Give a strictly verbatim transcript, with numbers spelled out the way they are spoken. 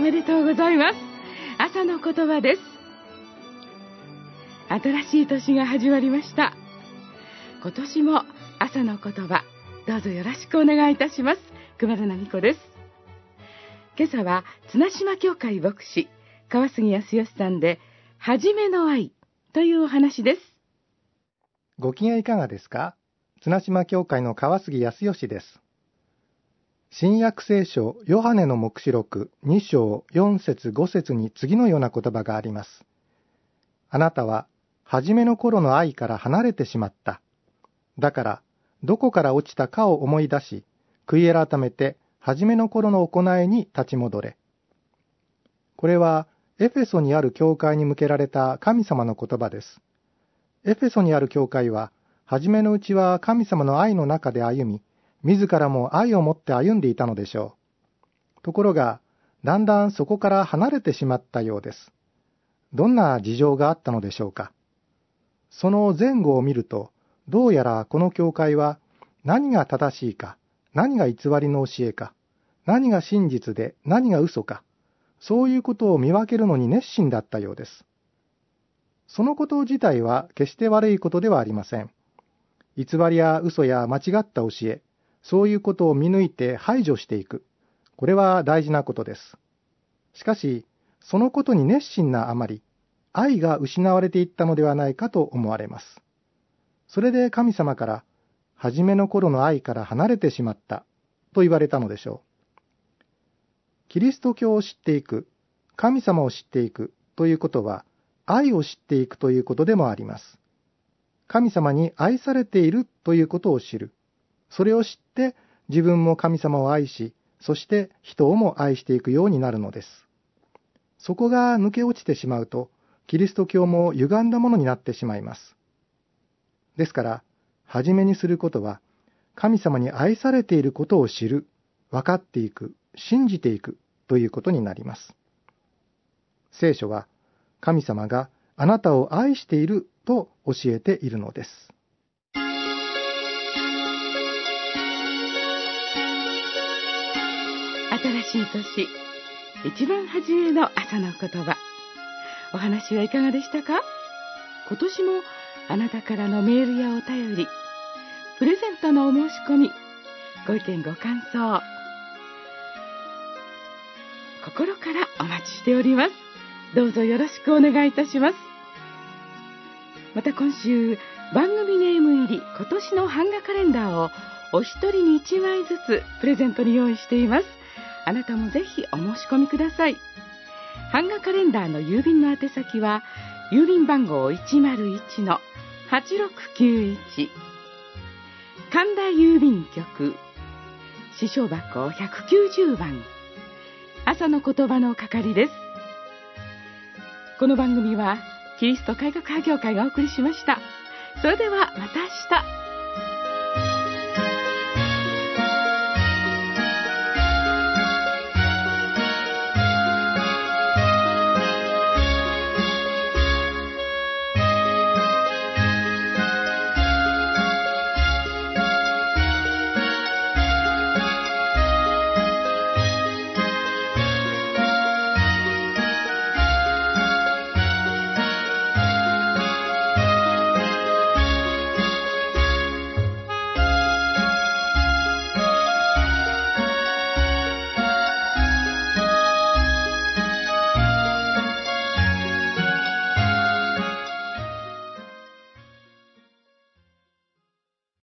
めでとうございます。朝の言葉です。新しい年が始まりました。今年も朝の言葉、どうぞよろしくお願いいたします。熊田奈美子です。今朝は綱島教会牧師川杉康義さんで、はじめの愛というお話です。 ご機嫌いかがですか？綱島教会の川杉康義です。新約聖書ヨハネの黙示録に章よん節ご節に次のような言葉があります。あなたは初めの頃の愛から離れてしまった。だからどこから落ちたかを思い出し、悔い改めて初めの頃の行いに立ち戻れ。これはエフェソにある教会に向けられた神様の言葉です。エフェソにある教会は、初めのうちは神様の愛の中で歩み、自らも愛を持って歩んでいたのでしょう。ところが、だんだんそこから離れてしまったようです。どんな事情があったのでしょうか。その前後を見ると、どうやらこの教会は何が正しいか、何が偽りの教えか、何が真実で何が嘘か、そういうことを見分けるのに熱心だったようです。そのこと自体は決して悪いことではありません。偽りや嘘や間違った教え、そういうことを見抜いて排除していく。これは大事なことです。しかし、そのことに熱心なあまり、愛が失われていったのではないかと思われます。それで神様から、初めの頃の愛から離れてしまったと言われたのでしょう。キリスト教を知っていく、神様を知っていくということは、愛を知っていくということでもあります。神様に愛されているということを知る。それを知って自分も神様を愛し、そして人をも愛していくようになるのです。そこが抜け落ちてしまうと、キリスト教も歪んだものになってしまいます。ですから、はじめにすることは、神様に愛されていることを知る、分かっていく、信じていくということになります。聖書は、神様があなたを愛していると教えているのです。 新しい年、一番初めの朝の言葉。お話はいかがでしたか？今年もあなたからのメールやお便り、プレゼントのお申し込み、ご意見ご感想、心からお待ちしております。どうぞよろしくお願いいたします。また今週、番組ネーム入り今年の版画カレンダーをお一人に一枚ずつプレゼントに用意しています。あなたもぜひお申し込みください。版画カレンダーの郵便の宛先は、郵便番号 いちまるいちのはちろくきゅういち、神田郵便局、支所箱ひゃくきゅうじゅうばん、朝の言葉の係です。この番組はキリスト改革派協会がお送りしました。それではまた明日。